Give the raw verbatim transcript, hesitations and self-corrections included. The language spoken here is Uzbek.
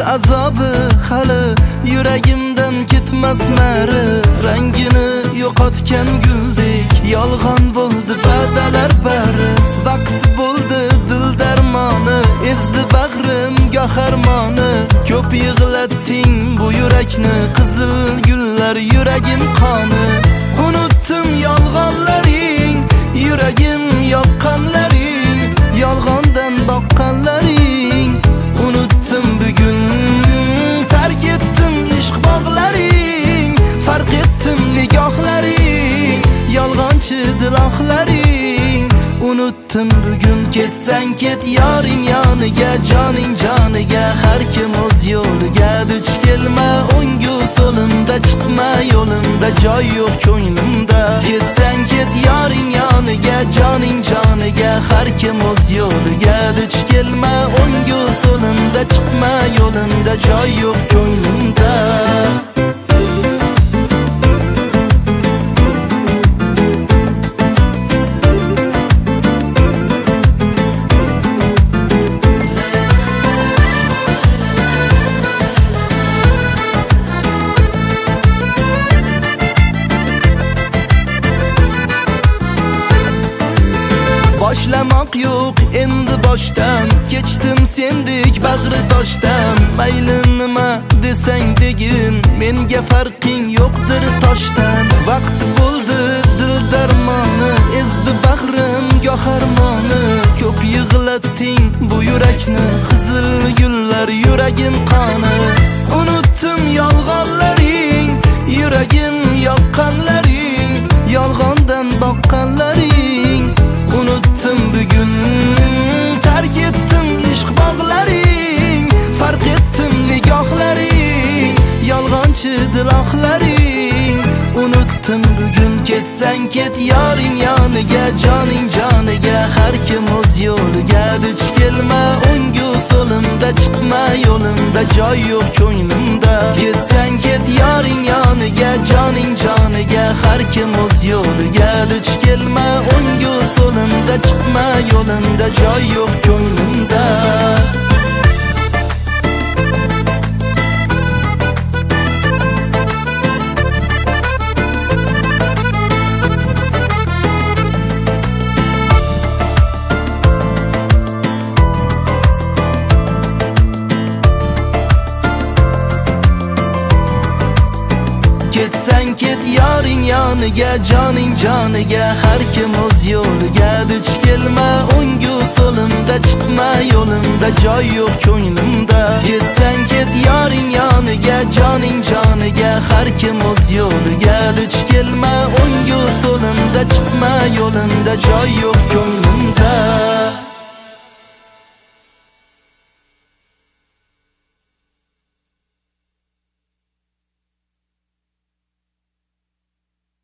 azobi hali yuragimdan ketmas nari. Rangini yo'qotgan guldek yolg'on bo'ldi va'dalar bari. Vaqt bo'ldi dil darmoni, ezdi bag'rim goh armoni. Ko'p yig'latding bu yurakni, qizil gullar yuragim qoni. Unutdim yolg'onlaring, yuragim yoqqanlaring, yolg'ondan boqqanlaring. Unutdim bugun tark etdim ishq bog'laring, farq etdim nigohlaring, yolg'onchi dilohlaring. Unutdim bugun ketsang ket yoring yoniga, joning joniga, har kim o'z yo'liga. Duch kelma o'ngu so'limda, chiqma yo'limda, joy yo'q ko'nglimda. Ketsang ket yoring yoniga, joning joniga, har kim o'z yo'liga. Duch kelma o'ngu so'limda, chiqma yo'limda, joy yo'q ko'nglimda. Boshlamoq yo'q endi boshdan, kechdim sendek bag'ri toshdan. Mayli nima desang degin, menga farqing yo'qdir toshdan. Vaqt bo'ldi dil darmoni, ezdi bag'rim goh armoni. Ko'p yig'latding bu yurakni, qizil gullar yuragim qoni. Unutdim yolg'onlaring, yuragim yoqqanlaring, yolg'ondan boqqanlaring. Unutdim bugun tark etdim ishq bog'laring, farq etdim nigohlaring, yolg'onchi dilohlaring. Unutdim bugun ketsang ket yoring yoniga, joning joniga, har kim o'z yo'liga. Duch kelma o'ngu so'limda, chiqma yo'limda, joy yo'q ko'nglimda. Ketsang ket yoring yoniga, joning joniga, har kim o'z yo'liga. Duch kelma o'ngu so'limda, chiqma yo'limda, joy yo'q ko'nglimda. Ketsang ket yoring yoniga, joning joniga, har kim o'z yo'liga. Duch kelma o'ngu so'limda, chiqma yo'limda, joy yo'q ko'nglimda. Ketsang ket yoring yoniga, joning joniga, har kim o'z yo'liga. Duch kelma o'ngu so'limda, chiqma yo'limda, joy yo'q ko'nglimda.